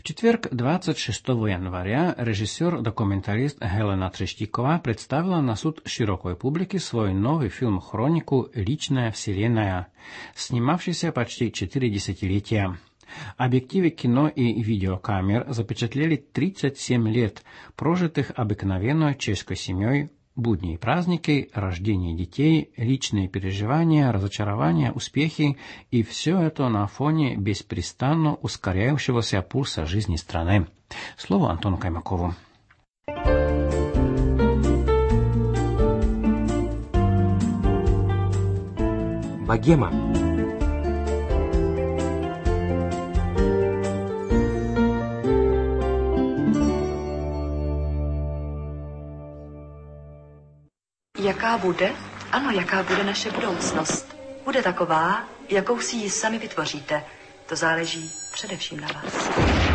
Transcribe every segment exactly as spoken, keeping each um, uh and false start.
В четверг, двадцать шестого января, режиссер-документалист Хелена Трештикова представила на суд широкой публике свой новый фильм-хронику «Личная вселенная», снимавшийся почти четыре десятилетия. Объективы кино и видеокамер запечатлели тридцать семь лет, прожитых обыкновенной чешской семьей, будни и праздники, рождение детей, личные переживания, разочарования, успехи, и все это на фоне беспрестанно ускоряющегося пульса жизни страны. Слово Антону Каймакову. Богема. Jaká bude? Ano, jaká bude naše budoucnost? Bude taková, jakou si ji sami vytvoříte. To záleží především na vás.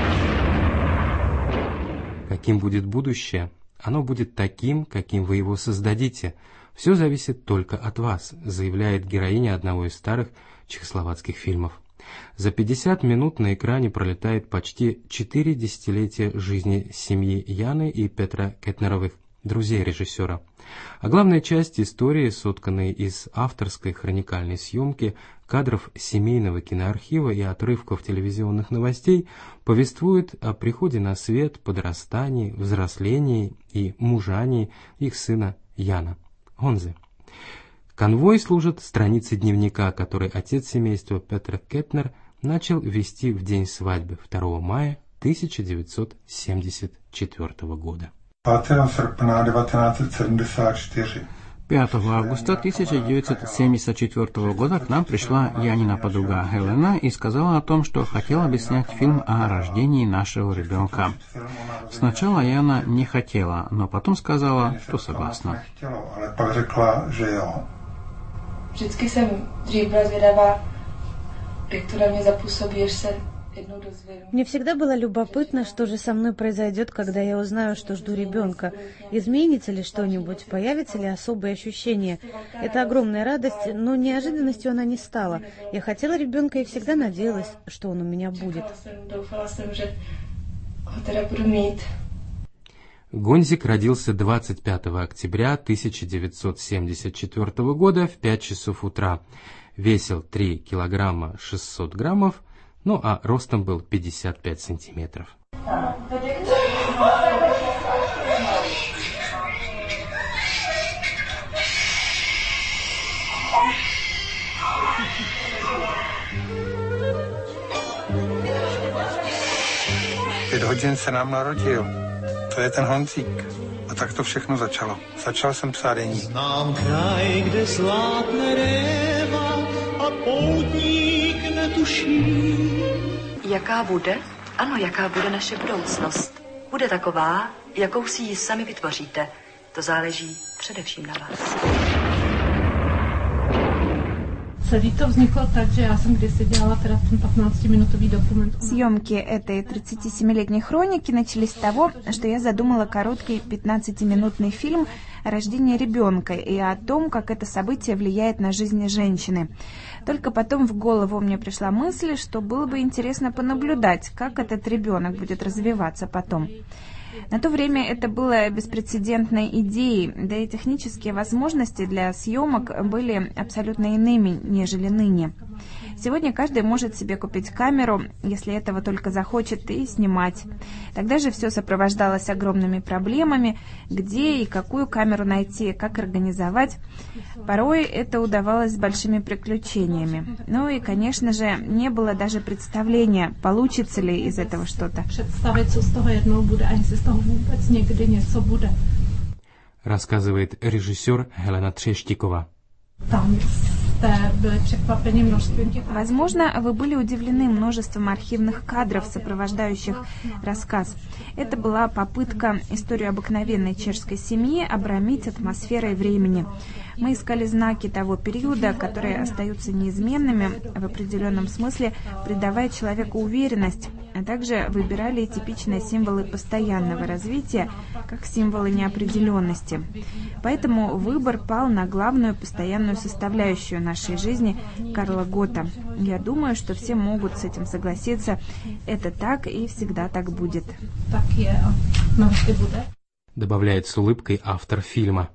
Каким будет будущее? Оно будет таким, каким вы его создадите. Все зависит только от вас, заявляет героиня одного из старых чехословацких фильмов. За пятьдесят минут на экране пролетает почти четыре десятилетия жизни семьи Яны и Петра Кетнеровых, друзей режиссера. А главная часть истории, сотканной из авторской хроникальной съемки, кадров семейного киноархива и отрывков телевизионных новостей, повествует о приходе на свет, подрастании, взрослении и мужании их сына Яна, Онзе. Конвой служит страницы дневника, который отец семейства Петр Кетнер начал вести в день свадьбы второго мая тысяча девятьсот семьдесят четвёртого года. пятого августа тысяча девятьсот семьдесят четвёртого года к нам пришла Янина подруга Хелена и сказала о том, что хотела бы снять фильм о рождении нашего ребенка. Сначала Яна не хотела, но потом сказала, что согласна. Vždycky jsem dřív byla zvědavá, jak to na mě zapůsobí, až se jednou dozvěděla. Мне всегда было любопытно, что же со мной произойдет, когда я узнаю, что жду ребенка. Изменится ли что-нибудь, появятся ли особые ощущения. Это огромная радость, но неожиданностью она не стала. Я хотела ребенка и всегда надеялась, что он у меня будет. Гонзик родился двадцать пятого октября тысяча девятьсот семьдесят четвёртого года в пять часов утра. Весил три килограмма шестьсот граммов, ну а ростом был пятьдесят пять сантиметров. Pět hodin se nám narodil. To je ten Honzík. A tak to všechno začalo. Začal jsem psát deník. Znám kraj, kde zlátne réva a poutník netuší. Jaká bude? Ano, jaká bude naše budoucnost? Bude taková, jakou si ji sami vytvoříte. To záleží především na vás. Celý to vzniklo tak, že já jsem kdysi dělala teda ten patnáctiminutový dokument. Съемки этой тридцатисемилетней хроники начались с того, что я задумала короткий пятнадцатиминутный фильм о рождении ребенка и о том, как это событие влияет на жизнь женщины. Только потом в голову мне пришла мысль, что было бы интересно понаблюдать, как этот ребенок будет развиваться потом. На то время это было беспрецедентной идеей, да и технические возможности для съемок были абсолютно иными, нежели ныне. Сегодня каждый может себе купить камеру, если этого только захочет, и снимать. Тогда же все сопровождалось огромными проблемами, где и какую камеру найти, как организовать. Порой это удавалось с большими приключениями. Ну и, конечно же, не было даже представления, получится ли из этого что-то. Рассказывает режиссер Хелена Трештикова. Возможно, вы были удивлены множеством архивных кадров, сопровождающих рассказ. Это была попытка историю обыкновенной чешской семьи обрамить атмосферой времени. Мы искали знаки того периода, которые остаются неизменными, в определенном смысле придавая человеку уверенность, а также выбирали типичные символы постоянного развития, как символы неопределенности. Поэтому выбор пал на главную постоянную составляющую нашей жизни Карла Гота. Я думаю, что все могут с этим согласиться. Это так и всегда так будет. Добавляет с улыбкой автор фильма.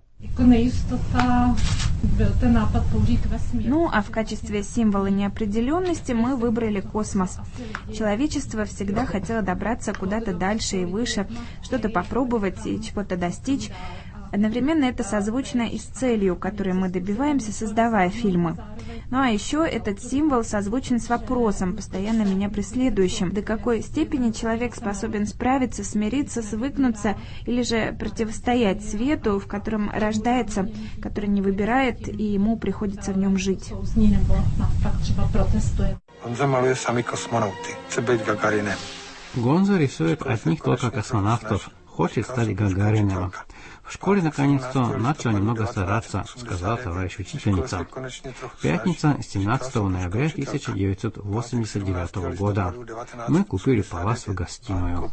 Ну, а в качестве символа неопределенности мы выбрали космос. Человечество всегда хотело добраться куда-то дальше и выше, что-то попробовать и чего-то достичь. Одновременно это созвучно и с целью, которой мы добиваемся, создавая фильмы. Ну а еще этот символ созвучен с вопросом, постоянно меня преследующим. До какой степени человек способен справиться, смириться, свыкнуться или же противостоять свету, в котором рождается, который не выбирает, и ему приходится в нем жить. Гонза рисует одних только космонавтов, хочет стать Гагариным. В школе наконец-то начал немного стараться, сказала товарищ учительница. Пятница, семнадцатого ноября тысяча девятьсот восемьдесят девятого года. Мы купили палас в гостиную.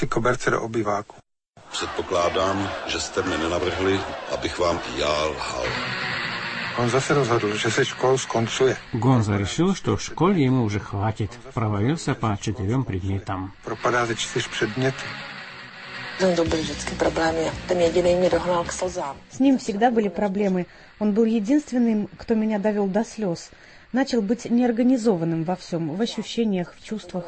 Předpokládám, že jste mě nenavrhli, abych vám i já lhal. Гонза se rozhodl, že se školu skoncuje. Гонза решил, что в школе ему уже хватит. Провалился по четырем предметам. Propadá ze čtyř předměty. С ним всегда были проблемы. Он был единственным, кто меня довел до слез. Начал быть неорганизованным во всем, в ощущениях, в чувствах.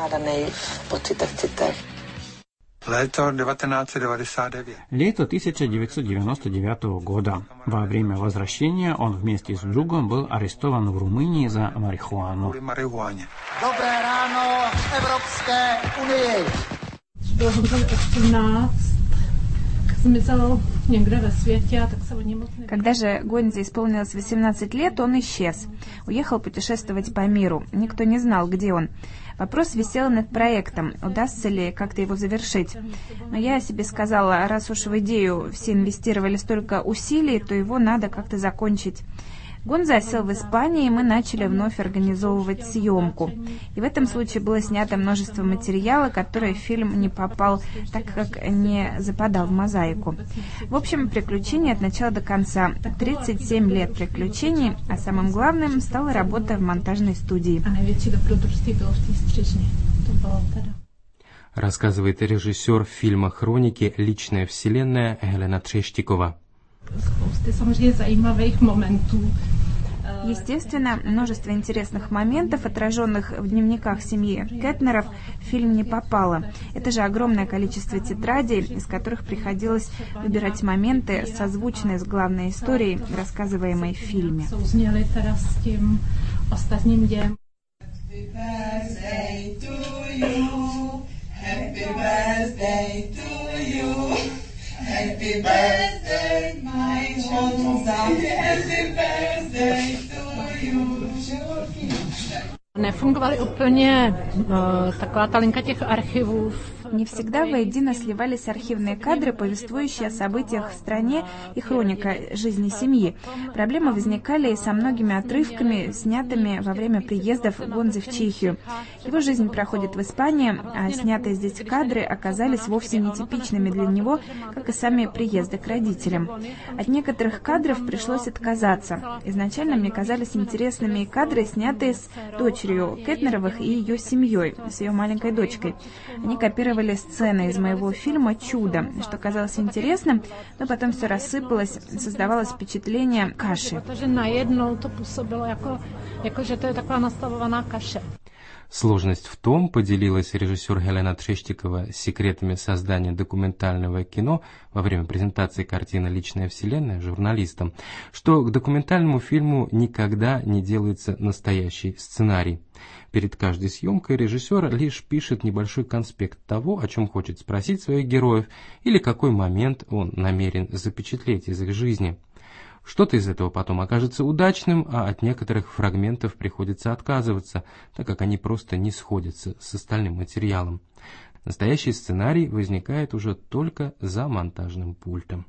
Лето тысяча девятьсот девяносто девятого года. Во время возвращения он вместе с другом был арестован в Румынии за марихуану. Dobré ráno Evropské unii. Bylo osmnáct, zmizel někde ve světě, a tak se o něm moc neví. Когда же Гонзе исполнилось восемнадцать лет, он исчез. Уехал путешествовать по миру. Никто не знал, где он. Вопрос висел над проектом, удастся ли как-то его завершить. Но я себе сказала, раз уж в идею все инвестировали столько усилий, то его надо как-то закончить. Гонза осел в Испании, и мы начали вновь организовывать съемку. И в этом случае было снято множество материала, который в фильм не попал, так как не западал в мозаику. В общем, приключения от начала до конца. тридцать семь лет приключений, а самым главным стала работа в монтажной студии. Рассказывает режиссер фильма «Хроники. Личная вселенная» Елена Трештикова. Естественно, множество интересных моментов, отраженных в дневниках семьи Кетнеров, в фильм не попало. Это же огромное количество тетрадей, из которых приходилось выбирать моменты, созвучные с главной историей, рассказываемой в фильме. Happy birthday, my Honza. Happy birthday to you. Nefungovaly úplně uh, taková ta linka těch archivů. Не всегда воедино сливались архивные кадры, повествующие о событиях в стране, и хроника жизни семьи. Проблемы возникали и со многими отрывками, снятыми во время приездов Гонзы в Чехию. Его жизнь проходит в Испании, а снятые здесь кадры оказались вовсе нетипичными для него, как и сами приезды к родителям. От некоторых кадров пришлось отказаться. Изначально мне казались интересными и кадры, снятые с дочерью Кетнеровых и ее семьей, с ее маленькой дочкой. Они копировали сцены из моего фильма «Чудо», что казалось интересным, но потом все рассыпалось, создавалось впечатление каши. Сложность в том, поделилась режиссер Елена Трештикова секретами создания документального кино во время презентации картины «Личная вселенная» журналистам, что к документальному фильму никогда не делается настоящий сценарий. Перед каждой съемкой режиссер лишь пишет небольшой конспект того, о чем хочет спросить своих героев или какой момент он намерен запечатлеть из их жизни. Что-то из этого потом окажется удачным, а от некоторых фрагментов приходится отказываться, так как они просто не сходятся с остальным материалом. Настоящий сценарий возникает уже только за монтажным пультом.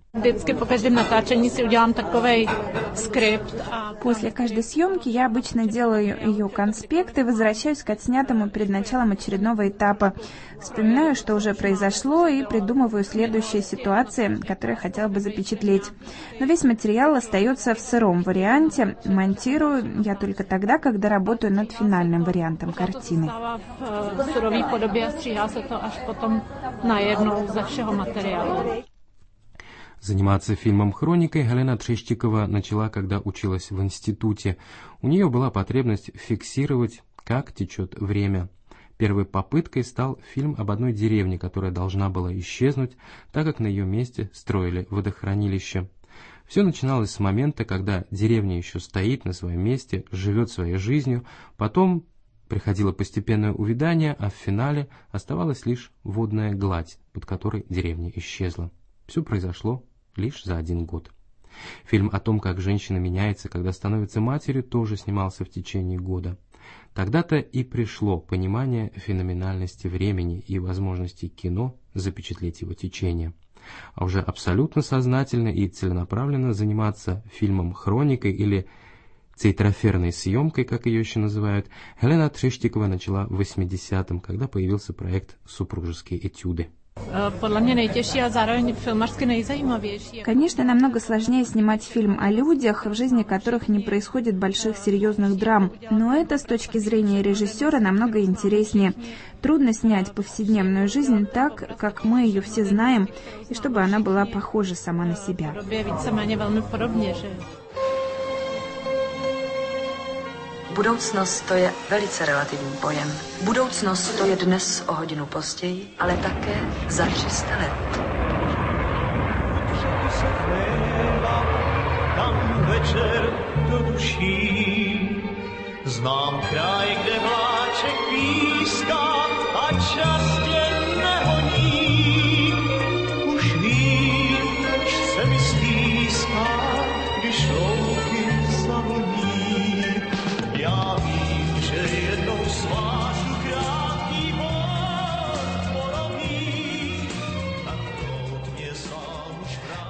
После каждой съемки я обычно делаю ее конспект и возвращаюсь к отснятому перед началом очередного этапа. Вспоминаю, что уже произошло, и придумываю следующие ситуации, которые хотела бы запечатлеть. Но весь материал остается в сыром варианте. Монтирую я только тогда, когда работаю над финальным вариантом картины. Заниматься фильмом «Хроникой» Галина Трещикова начала, когда училась в институте. У нее была потребность фиксировать, как течет время. Первой попыткой стал фильм об одной деревне, которая должна была исчезнуть, так как на ее месте строили водохранилище. Все начиналось с момента, когда деревня еще стоит на своем месте, живет своей жизнью, потом приходило постепенное увядание, а в финале оставалась лишь водная гладь, под которой деревня исчезла. Все произошло лишь за один год. Фильм о том, как женщина меняется, когда становится матерью, тоже снимался в течение года. Тогда-то и пришло понимание феноменальности времени и возможности кино запечатлеть его течение. А уже абсолютно сознательно и целенаправленно заниматься фильмом «Хроникой» или цейтроферной съемкой, как ее еще называют, Галина Трештикова начала в восьмидесятом, когда появился проект «Супружеские этюды». Конечно, намного сложнее снимать фильм о людях, в жизни которых не происходит больших серьезных драм. Но это, с точки зрения режиссера, намного интереснее. Трудно снять повседневную жизнь так, как мы ее все знаем, и чтобы она была похожа сама на себя. Budoucnost to je velice relativní pojem. Budoucnost to je dnes o hodinu později, ale také za tři sta let. Tam večer do duší, znám kraj, kde vláček píská a čas